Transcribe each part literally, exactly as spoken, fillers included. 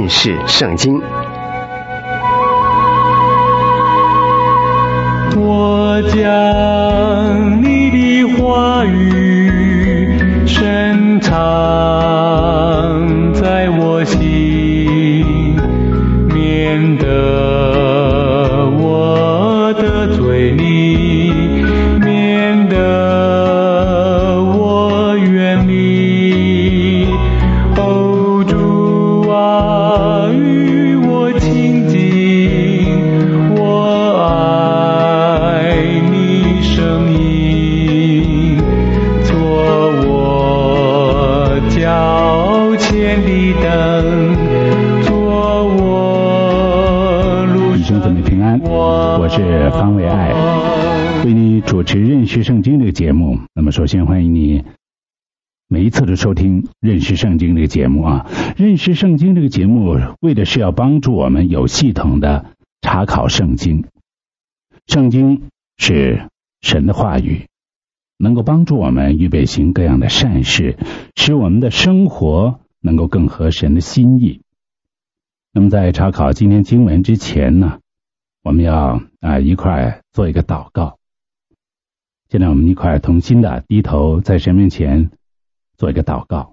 认识圣经。 我将你的话语深藏在我心，免得我得罪你，免得我远离。哦，主啊，与我亲近，我爱你声音，做我脚前的灯，做我路弟兄姊妹平安，我是方伟爱，为你主持认识圣经这个节目。那么首先欢迎你每一次的收听认识圣经这个节目啊。认识圣经这个节目为的是要帮助我们有系统的查考圣经。圣经是神的话语，能够帮助我们预备行各样的善事，使我们的生活能够更合神的心意。那么在查考今天经文之前呢，我们要啊一块做一个祷告。现在我们一块同心的低头在神面前做一个祷告。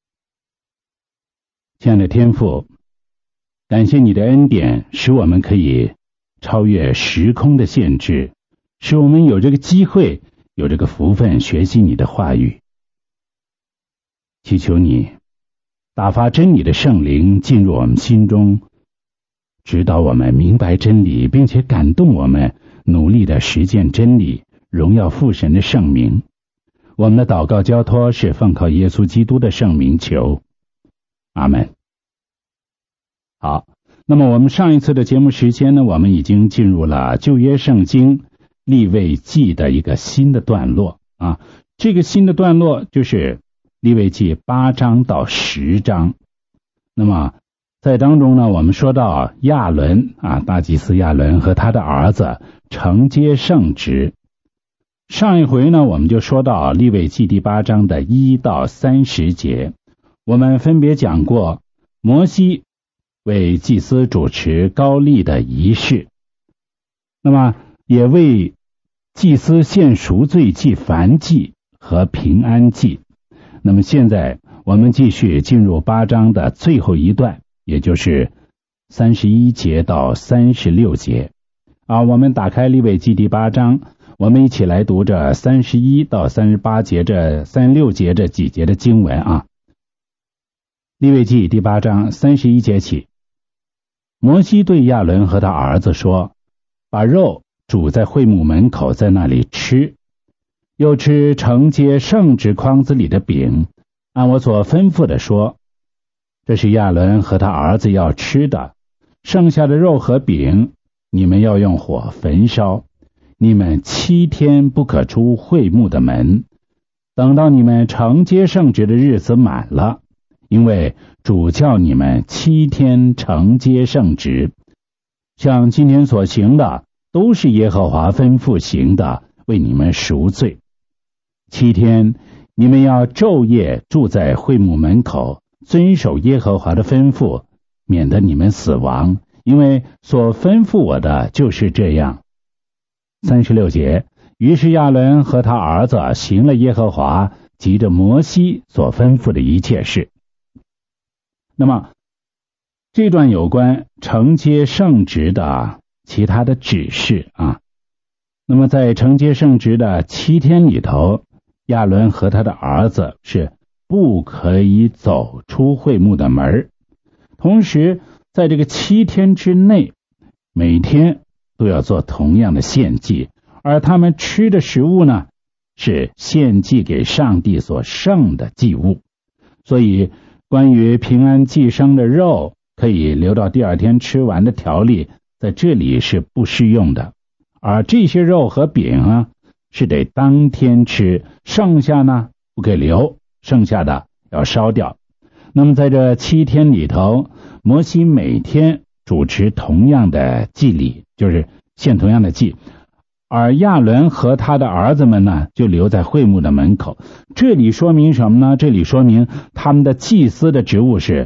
亲爱的天父，感谢你的恩典，使我们可以超越时空的限制，使我们有这个机会，有这个福分学习你的话语。祈求你打发真理的圣灵进入我们心中，指导我们明白真理，并且感动我们努力的实践真理，荣耀父神的圣名。我们的祷告交托是奉靠耶稣基督的圣名求，阿们。好，那么我们上一次的节目时间呢，我们已经进入了旧约圣经利未记的一个新的段落啊。这个新的段落就是利未记八章到十章。那么在当中呢，我们说到亚伦啊，大祭司亚伦和他的儿子承接圣职。上一回呢，我们就说到利未记第八章的一到三十节，我们分别讲过摩西为祭司主持膏立的仪式，那么也为祭司献赎罪祭、燔祭和平安祭。那么现在我们继续进入八章的最后一段，也就是三十一节到三十六节啊。我们打开利未记第八章，我们一起来读这三十一到三十八节这三十六节这几节的经文啊。利未记第八章三十一节起，摩西对亚伦和他儿子说，把肉煮在会幕门口，在那里吃，又吃承接圣职筐子里的饼，按我所吩咐的说，这是亚伦和他儿子要吃的，剩下的肉和饼你们要用火焚烧，你们七天不可出会幕的门，等到你们承接圣职的日子满了，因为主叫你们七天承接圣职，像今天所行的都是耶和华吩咐行的，为你们赎罪。七天你们要昼夜住在会幕门口，遵守耶和华的吩咐，免得你们死亡，因为所吩咐我的就是这样。三十六节，于是亚伦和他儿子行了耶和华藉着摩西所吩咐的一切事。那么这段有关承接圣职的其他的指示啊。那么在承接圣职的七天里头，亚伦和他的儿子是不可以走出会幕的门，同时在这个七天之内，每天都要做同样的献祭，而他们吃的食物呢，是献祭给上帝所剩的祭物。所以关于平安祭牲的肉可以留到第二天吃完的条例，在这里是不适用的。而这些肉和饼啊，是得当天吃，剩下呢不可以留，剩下的要烧掉。那么在这七天里头，摩西每天主持同样的祭礼，就是献同样的祭，而亚伦和他的儿子们呢，就留在会幕的门口。这里说明什么呢？这里说明他们的祭司的职务是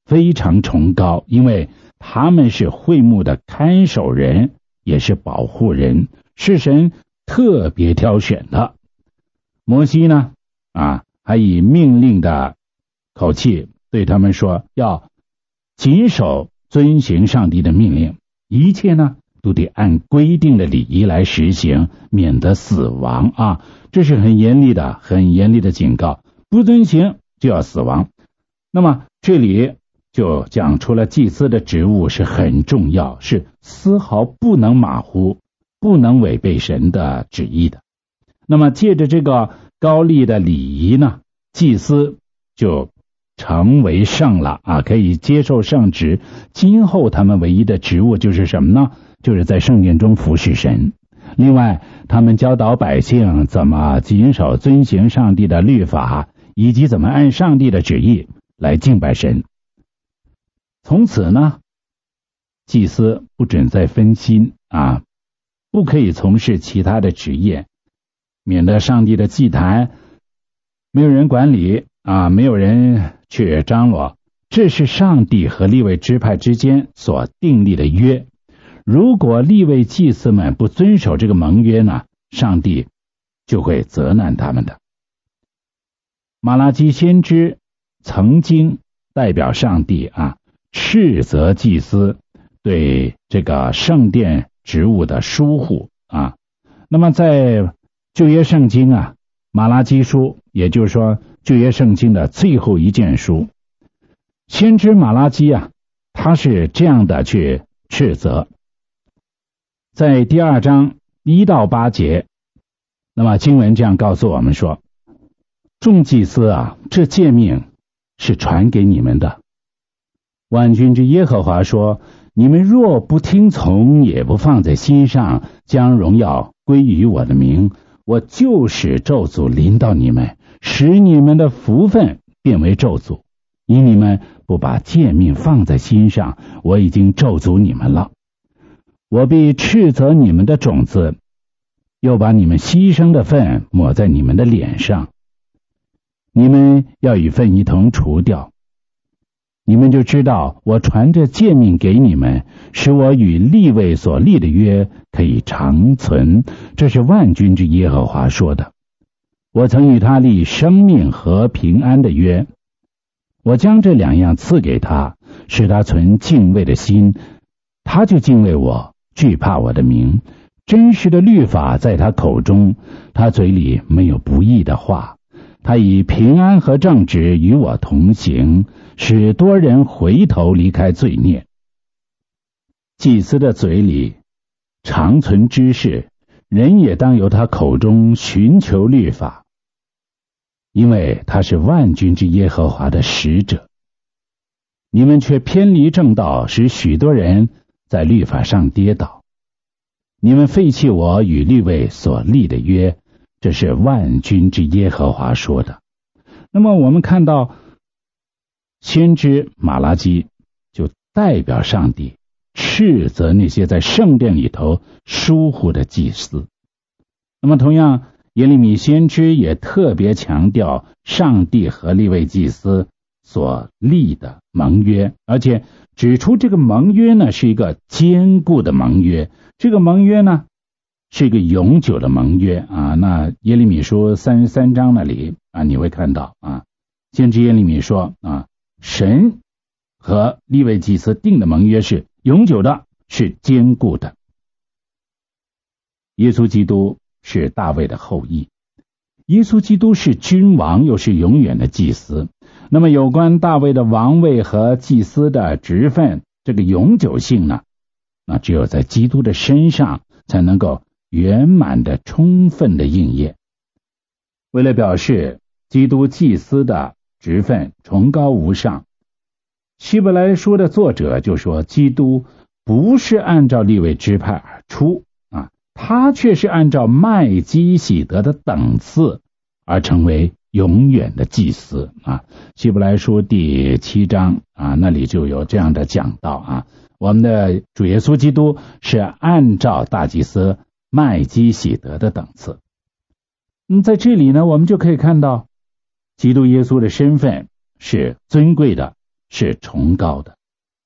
非常崇高，因为他们是会幕的看守人，也是保护人，是神特别挑选的。摩西呢啊，还以命令的口气对他们说，要谨守遵行上帝的命令，一切呢都得按规定的礼仪来实行，免得死亡啊！这是很严厉的很严厉的警告，不遵行就要死亡。那么这里就讲出了祭司的职务是很重要，是丝毫不能马虎，不能违背神的旨意的。那么借着这个高丽的礼仪呢，祭司就成为圣了啊，可以接受圣职。今后他们唯一的职务就是什么呢？就是在圣殿中服侍神。另外他们教导百姓怎么谨守遵行上帝的律法，以及怎么按上帝的旨意来敬拜神。从此呢，祭司不准再分心啊，不可以从事其他的职业，免得上帝的祭坛没有人管理啊，没有人去张罗。这是上帝和利未支派之间所订立的约。如果利未祭司们不遵守这个盟约呢，上帝就会责难他们的。马拉基先知曾经代表上帝啊，斥责祭司对这个圣殿职务的疏忽啊。那么在旧约圣经啊，马拉基书，也就是说旧约圣经的最后一卷书，先知马拉基啊，他是这样的去斥责。在第二章一到八节，那么经文这样告诉我们说，众祭司啊，这诫命是传给你们的。万军之耶和华说，你们若不听从，也不放在心上，将荣耀归于我的名，我就使咒诅临到你们，使你们的福分变为咒诅。因你们不把诫命放在心上，我已经咒诅你们了。我必斥责你们的种子，又把你们牺牲的粪抹在你们的脸上，你们要与粪一同除掉。你们就知道我传着诫命给你们，使我与利未所立的约可以长存。这是万军之耶和华说的。我曾与他立生命和平安的约，我将这两样赐给他，使他存敬畏的心，他就敬畏我，惧怕我的名。真实的律法在他口中，他嘴里没有不义的话。他以平安和正直与我同行，使多人回头离开罪孽。祭司的嘴里常存知识，人也当由他口中寻求律法，因为他是万军之耶和华的使者。你们却偏离正道，使许多人在律法上跌倒。你们废弃我与利未所立的约，这是万军之耶和华说的。那么我们看到先知马拉基就代表上帝斥责那些在圣殿里头疏忽的祭司。那么同样耶利米先知也特别强调上帝和利未祭司所立的盟约，而且指出这个盟约呢是一个坚固的盟约，这个盟约呢是一个永久的盟约啊。那耶利米书三十三章那里啊，你会看到啊，先知耶利米说啊，神和利未祭司定的盟约是永久的，是坚固的。耶稣基督是大卫的后裔，耶稣基督是君王，又是永远的祭司。那么有关大卫的王位和祭司的职分，这个永久性呢，那只有在基督的身上才能够圆满的充分的应验。为了表示基督祭司的职分崇高无上，希伯来书的作者就说，基督不是按照利未支派而出啊，他却是按照麦基洗德的等次而成为永远的祭司啊。希伯来书第七章啊，那里就有这样的讲到啊，我们的主耶稣基督是按照大祭司麦基洗德的等次。嗯，在这里呢，我们就可以看到基督耶稣的身份是尊贵的， 是崇高的。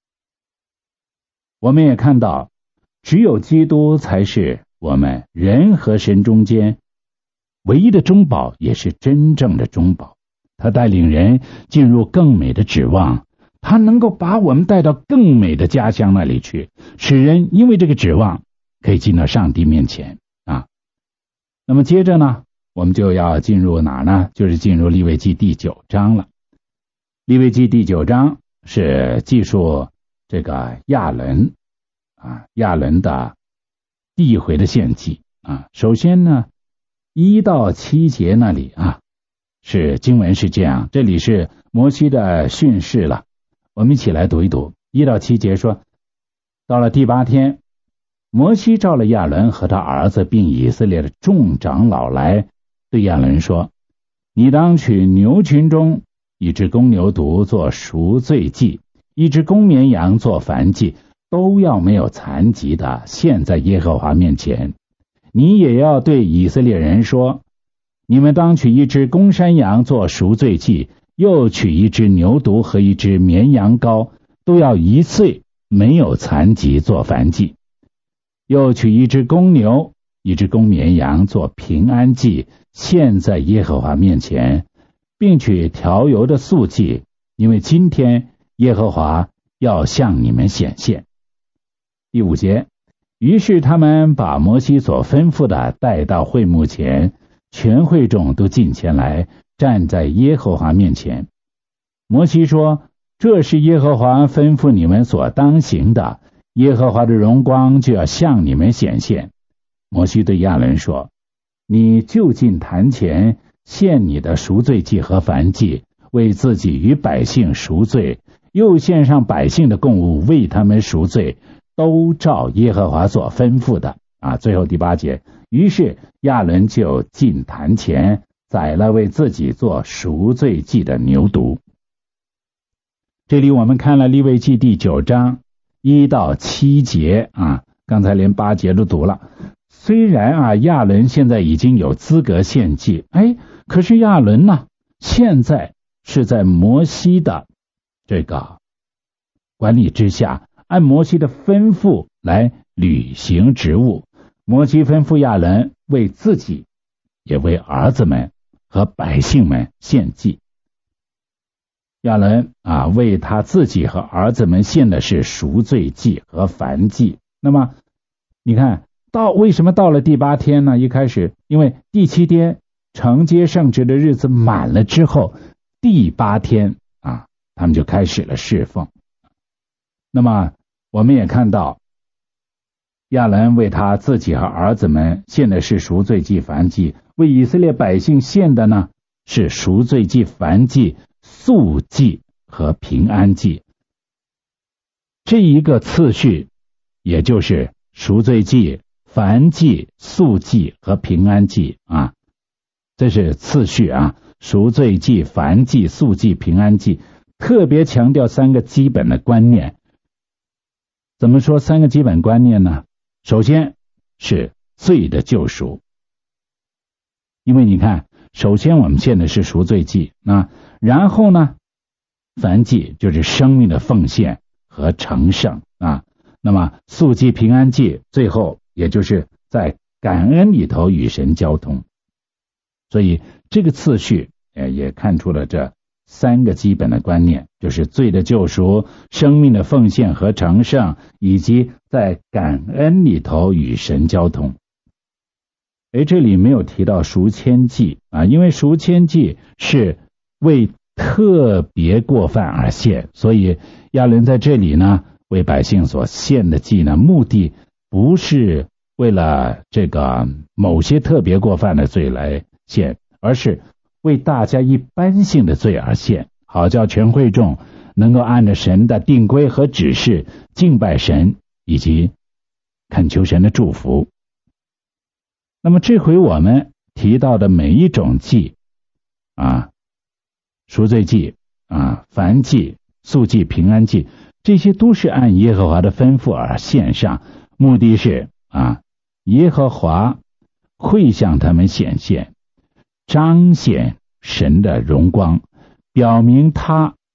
我们也看到，只有基督才是我们人和神中间唯一的中保，也是真正的中保。他带领人进入更美的指望，他能够把我们带到更美的家乡那里去，使人因为这个指望可以进到上帝面前啊。那么接着呢，我们就要进入哪呢？就是进入利未记第九章了。利未记第九章是记述这个亚伦啊，亚伦的第一回的献祭啊。首先呢，一到七节那里啊，是经文是这样，这里是摩西的训示了。我们一起来读一读。一到七节说，到了第八天，摩西召了亚伦和他儿子并以色列的众长老来，对亚伦说，你当取牛群中一只公牛犊做赎罪祭，一只公绵羊做燔祭，都要没有残疾的献在耶和华面前。你也要对以色列人说，你们当取一只公山羊做赎罪祭，又取一只牛犊和一只绵羊羔，都要一岁没有残疾做燔祭。又取一只公牛一只公绵羊做平安祭，献在耶和华面前，并取调油的素祭，因为今天耶和华要向你们显现。第五节，于是他们把摩西所吩咐的带到会幕前，全会众都进前来，站在耶和华面前。摩西说，这是耶和华吩咐你们所当行的，耶和华的荣光就要向你们显现。摩西对亚伦说，你就近坛前献你的赎罪祭和燔祭，为自己与百姓赎罪，又献上百姓的供物为他们赎罪，都照耶和华所吩咐的啊。最后第八节，于是亚伦就进坛前宰了为自己做赎罪祭的牛犊。这里我们看了利未记第九章一到七节啊，刚才连八节都读了。虽然啊亚伦现在已经有资格献祭，哎，可是亚伦呢，现在是在摩西的这个管理之下，按摩西的吩咐来履行职务。摩西吩咐亚伦为自己也为儿子们和百姓们献祭。亚伦啊，为他自己和儿子们献的是赎罪祭和燔祭。那么你看到为什么到了第八天呢？一开始因为第七天承接圣职的日子满了之后，第八天啊，他们就开始了侍奉。那么我们也看到亚伦为他自己和儿子们献的是赎罪祭燔祭，为以色列百姓献的呢是赎罪祭燔祭素祭和平安祭。这一个次序也就是赎罪祭燔祭素祭和平安祭啊，这是次序啊，赎罪祭燔祭素祭平安祭，特别强调三个基本的观念。怎么说三个基本观念呢？首先是罪的救赎，因为你看首先我们献的是赎罪祭啊，然后呢燔祭就是生命的奉献和成圣啊，那么素祭平安祭最后也就是在感恩里头与神交通。所以这个次序也看出了这三个基本的观念，就是罪的救赎、生命的奉献和成圣，以及在感恩里头与神交通。诶，这里没有提到赎愆祭啊，因为赎愆祭是为特别过犯而献，所以亚伦在这里呢为百姓所献的祭呢，目的不是为了这个某些特别过犯的罪来献，而是为大家一般性的罪而献，好叫全会众能够按着神的定规和指示敬拜神，以及恳求神的祝福。那么这回我们提到的每一种祭啊，赎罪祭啊、燔祭、素祭、平安祭，这些都是按耶和华的吩咐而献上，目的是啊，耶和华会向他们显现，彰显神的荣光，表明他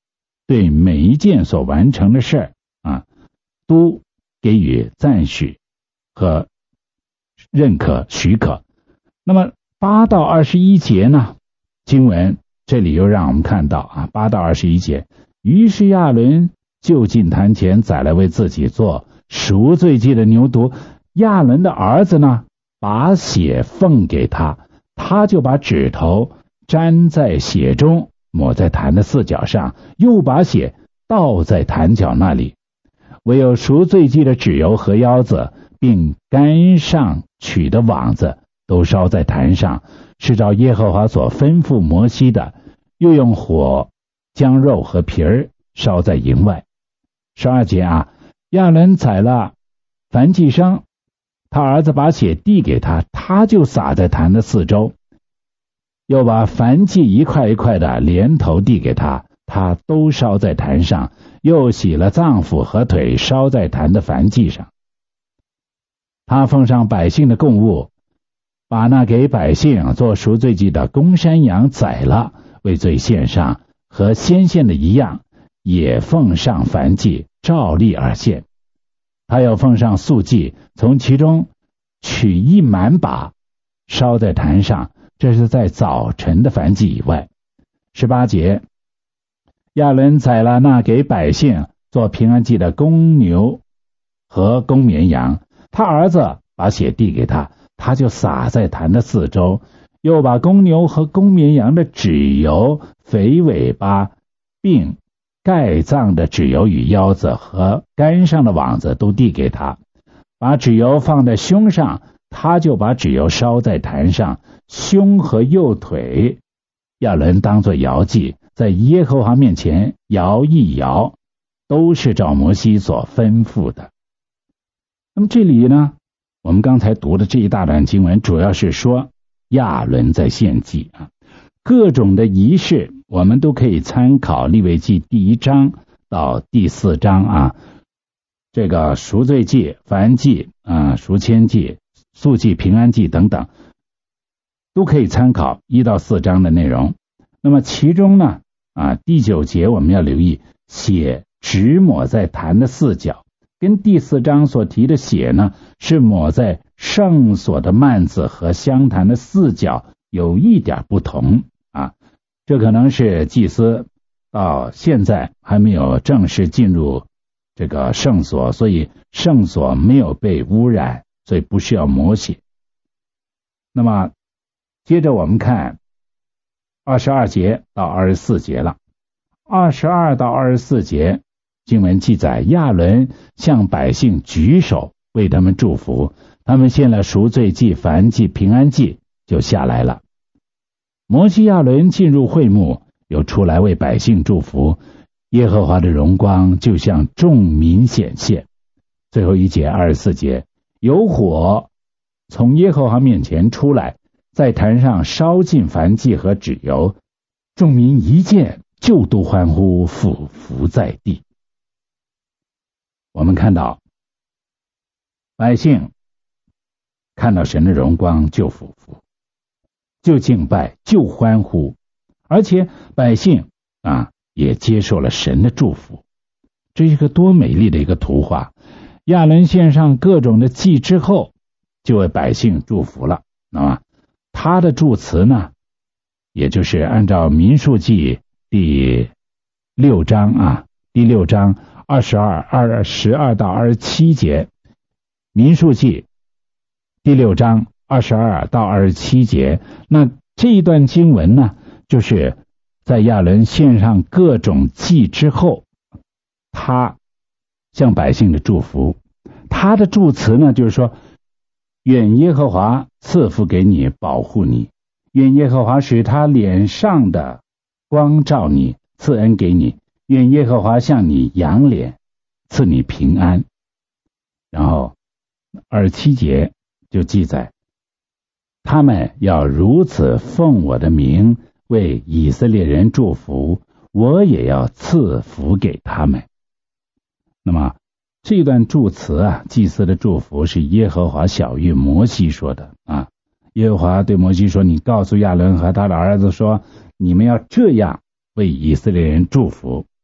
对每一件所完成的事儿啊，都给予赞许和认可许可。那么八到二十一节呢，经文这里又让我们看到啊，八到二十一节，于是亚伦就近坛前宰来为自己做赎罪祭的牛犊，亚伦的儿子呢，把血奉给他，他就把指头沾在血中，抹在坛的四角上，又把血倒在坛角那里。唯有赎罪祭的脂油和腰子，并杆上取的网子，都烧在坛上，是照耶和华所吩咐摩西的，又用火将肉和皮儿烧在营外。十二节啊，亚伦宰了燔祭牲，他儿子把血递给他，他就撒在坛的四周，又把燔祭一块一块的连头递给他，他都烧在坛上，又洗了脏腑和腿，烧在坛的燔祭上。他奉上百姓的供物，把那给百姓做赎罪祭的公山羊宰了，为罪献上，和先献的一样，也奉上燔祭，照例而献。他又奉上素祭，从其中取一满把，烧在坛上，这是在早晨的燔祭以外。十八节，亚伦宰了那给百姓做平安祭的公牛和公绵羊，他儿子把血递给他，他就撒在坛的四周，又把公牛和公绵羊的脂油、肥尾巴并盖脏的脂油与腰子和杆上的网子都递给他，把脂油放在胸上，他就把脂油烧在坛上，胸和右腿亚伦当作摇祭，在耶和华面前摇一摇，都是照摩西所吩咐的。那么这里呢，我们刚才读的这一大段经文，主要是说亚伦在献祭啊，各种的仪式我们都可以参考利未记第一章到第四章啊，这个赎罪祭、燔祭啊、赎愆祭、素祭、平安祭等等，都可以参考一到四章的内容。那么其中呢啊，第九节我们要留意，血只抹在坛的四角，跟第四章所提的血呢，是抹在圣所的幔子和香坛的四角有一点不同啊。这可能是祭司到现在还没有正式进入这个圣所，所以圣所没有被污染，所以不需要抹血。那么接着我们看二十二节到二十四节了。二十二到二十四节经文记载，亚伦向百姓举手为他们祝福，他们献了赎罪祭、燔祭、平安祭，就下来了。摩西亚伦进入会幕，又出来为百姓祝福，耶和华的荣光就向众民显现。最后一节二十四节，有火从耶和华面前出来，在坛上烧尽燔祭和脂油，众民一见就都欢呼，俯伏在地。我们看到百姓看到神的荣光就俯伏，就敬拜，就欢呼，而且百姓啊也接受了神的祝福。这是一个多美丽的一个图画。亚伦献上各种的祭之后，就为百姓祝福了。那么他的祝词呢，也就是按照民数记第六章啊，第六章二十二、二十二到二十七节，民数记第六章二十二到二十七节，那这一段经文呢，就是在亚伦献上各种祭之后，他向百姓的祝福。他的祝词呢，就是说，愿耶和华赐福给你，保护你；愿耶和华使他脸上的光照你，赐恩给你；愿耶和华向你扬脸，赐你平安。然后二十七节就记载，他们要如此奉我的名为以色列人祝福，我也要赐福给他们。那么这段祝词啊，祭司的祝福是耶和华晓谕摩西说的啊。耶和华对摩西说，你告诉亚伦和他的儿子说，你们要这样为以色列人祝福啊。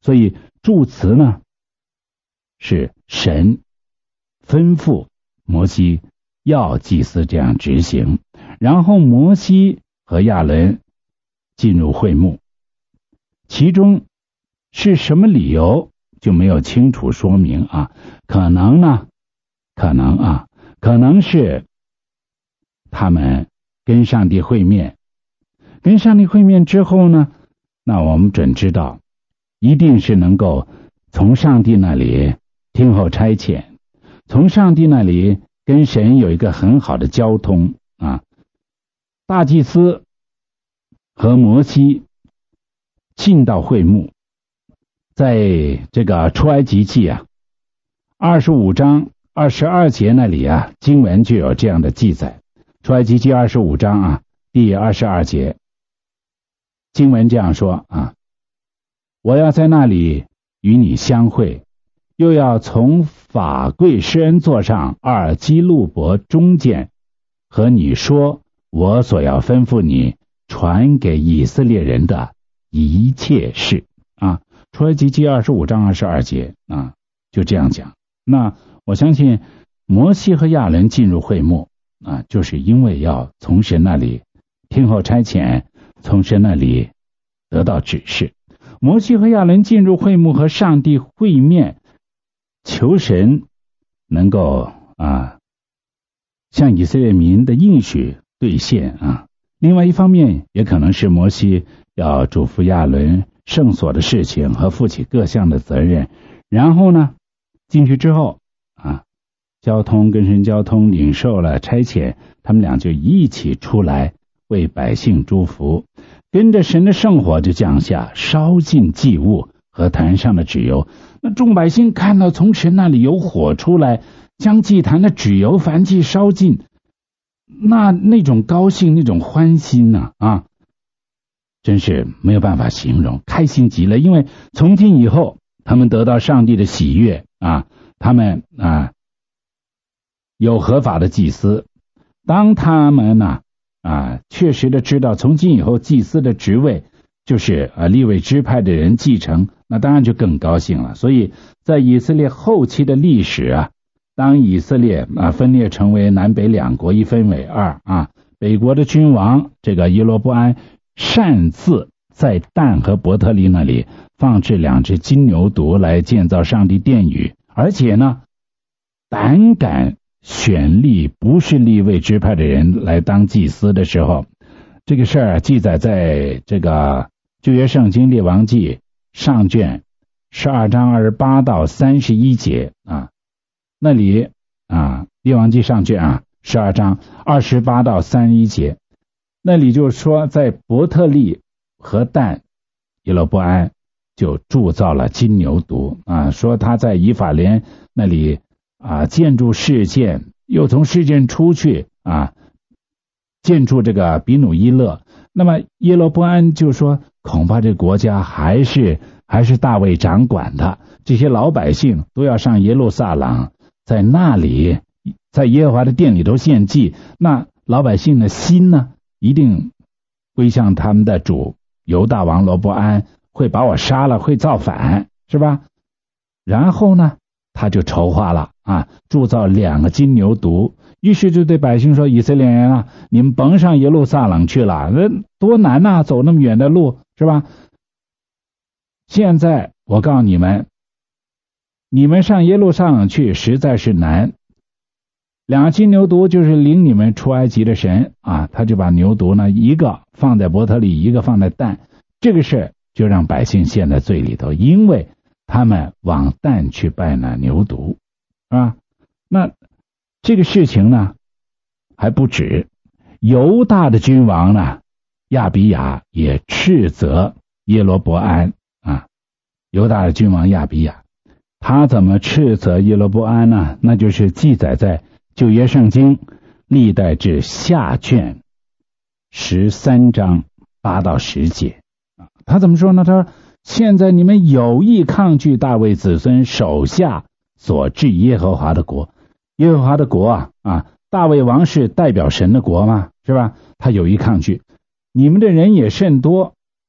所以祝词呢是神吩咐摩西要祭司这样执行，然后摩西和亚伦进入会幕，其中是什么理由就没有清楚说明啊，可能呢可能啊可能是他们跟上帝会面，跟上帝会面之后呢，那我们准知道一定是能够从上帝那里听候差遣，从上帝那里跟神有一个很好的交通啊。大祭司和摩西进到会幕，在这个出埃及记啊二十五章二十二节那里啊，经文就有这样的记载。出埃及记二十五章啊第二十二节，经文这样说啊，我要在那里与你相会，又要从法柜施恩座上二基路伯中间和你说我所要吩咐你传给以色列人的一切事啊。出埃及记二十五章二十二节啊，就这样讲。那我相信摩西和亚伦进入会幕啊，就是因为要从神那里听候差遣，从神那里得到指示。摩西和亚伦进入会幕和上帝会面，求神能够啊向以色列民的应许兑现啊。另外一方面，也可能是摩西要嘱咐亚伦圣所的事情和负起各项的责任，然后呢进去之后啊，交通跟神交通，领受了差遣，他们俩就一起出来为百姓祝福，跟着神的圣火就降下，烧尽祭物和坛上的脂油。那众百姓看到从神那里有火出来，将祭坛的脂油燔祭烧尽，那那种高兴，那种欢欣呢 啊, 啊，真是没有办法形容，开心极了。因为从今以后他们得到上帝的喜悦啊，他们啊有合法的祭司。当他们呢啊确实的知道从今以后祭司的职位就是啊利未支派的人继承，那当然就更高兴了。所以在以色列后期的历史啊，当以色列啊分裂成为南北两国，一分为二啊，北国的君王这个耶罗波安擅自在但和伯特利那里放置两只金牛犊来建造上帝殿宇，而且呢胆敢选立不是利未支派的人来当祭司的时候，这个事儿、啊、记载在这个旧约圣经列王记上卷十二章二十八到三十一节啊，那里啊列王记上卷啊十二章二十八到三十一节，那里就说在伯特利和但耶罗波安就铸造了金牛犊啊，说他在以法莲那里啊建筑示剑，又从示剑出去啊建筑这个比努伊勒。那么耶罗波安就说恐怕这国家还是还是大卫掌管的，这些老百姓都要上耶路撒冷，在那里在耶和华的殿里头献祭，那老百姓的心呢一定归向他们的主犹大王罗伯安，会把我杀了，会造反，是吧？然后呢他就筹划了啊，铸造两个金牛犊，于是就对百姓说，以色列人啊，你们甭上耶路撒冷去了，那多难呐、啊，走那么远的路，是吧？现在我告诉你们，你们上耶路撒冷去实在是难，两个金牛犊就是领你们出埃及的神啊，他就把牛犊呢一个放在伯特利，一个放在但，这个事就让百姓陷在罪里头，因为他们往但去拜那牛犊啊。那这个事情呢还不止，犹大的君王呢亚比亚也斥责耶罗伯安啊，犹大的君王亚比亚，他怎么斥责耶罗伯安呢？那就是记载在旧约圣经历代志下卷十三章八到十节。他怎么说呢？他说，现在你们有意抗拒大卫子孙手下所治耶和华的国。耶和华的国啊啊，大卫王是代表神的国嘛，是吧？他有意抗拒，你们的人也甚多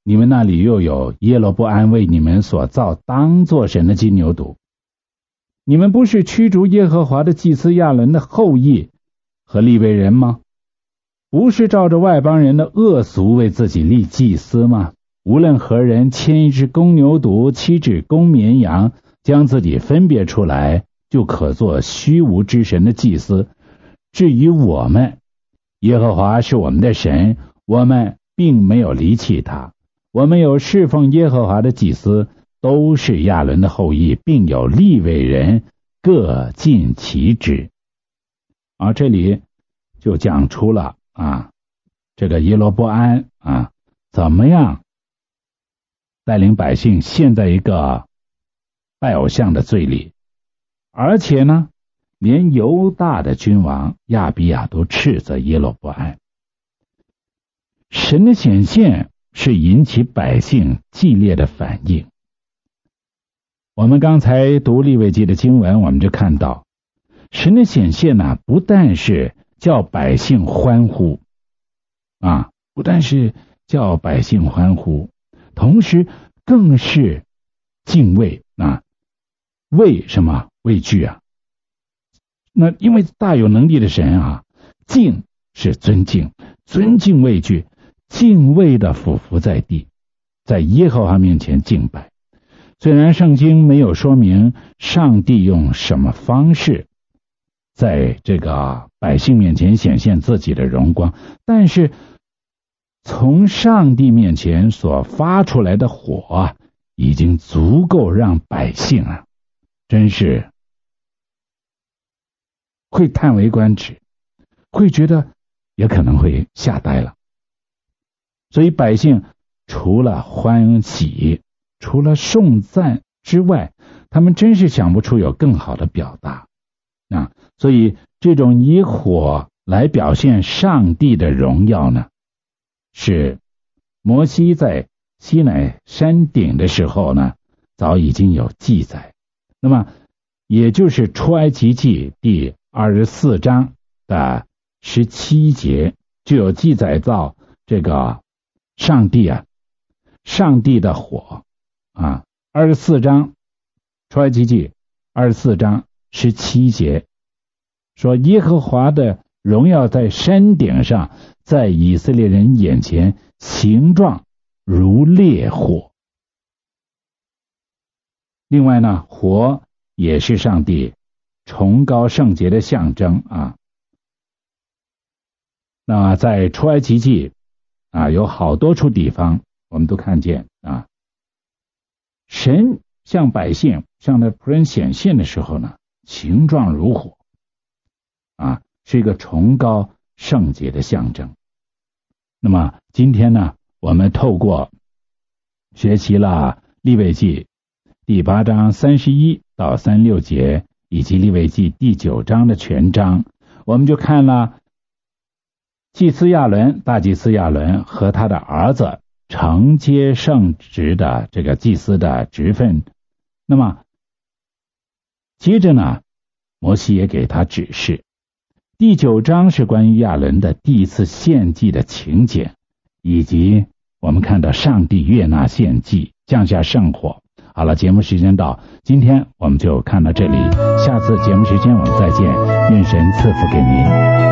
你们那里又有耶罗波安为你们所造当作神的金牛犊。你们不是驱逐耶和华的祭司亚伦的后裔和利未人吗？不是照着外邦人的恶俗为自己立祭司吗？无论何人牵一只公牛犊，七只公绵羊，将自己分别出来，就可做虚无之神的祭司。至于我们，耶和华是我们的神，我们并没有离弃他。我们有侍奉耶和华的祭司，都是亚伦的后裔，并有利未人，各尽其职。啊，这里就讲出了啊，这个耶罗波安啊，怎么样带领百姓陷在一个拜偶像的罪里，而且呢，连犹大的君王亚比亚都斥责耶罗波安。神的显现是引起百姓激烈的反应。我们刚才读利未记的经文，我们就看到神的显现呢，不但是叫百姓欢呼啊，不但是叫百姓欢呼，同时更是敬畏啊。畏什么？畏惧啊。那因为大有能力的神啊，敬是尊敬，尊敬畏惧，敬畏的俯伏在地，在耶和华面前敬拜。虽然圣经没有说明上帝用什么方式在这个百姓面前显现自己的荣光，但是从上帝面前所发出来的火啊，已经足够让百姓啊，真是会叹为观止，会觉得也可能会吓呆了。所以百姓除了欢喜，除了颂赞之外，他们真是想不出有更好的表达啊！所以这种以火来表现上帝的荣耀呢，是摩西在西乃山顶的时候呢，早已经有记载。那么也就是出埃及记第二十四章的十七节就有记载到这个上帝啊，上帝的火啊，二十四章出埃及记二十四章十七节说，耶和华的荣耀在山顶上，在以色列人眼前，形状如烈火。另外呢，火也是上帝崇高圣洁的象征啊。那么在出埃及记啊，有好多处地方我们都看见啊，神向百姓向那仆人显现的时候呢，形状如火啊，是一个崇高圣洁的象征。那么今天呢，我们透过学习了利未记第八章三十一到三十六节，以及利未记第九章的全章，我们就看了祭司亚伦，大祭司亚伦和他的儿子承接圣职的这个祭司的职分。那么接着呢，摩西也给他指示。第九章是关于亚伦的第一次献祭的情景，以及我们看到上帝悦纳献祭，降下圣火。好了，节目时间到，今天我们就看到这里，下次节目时间我们再见，愿神赐福给您。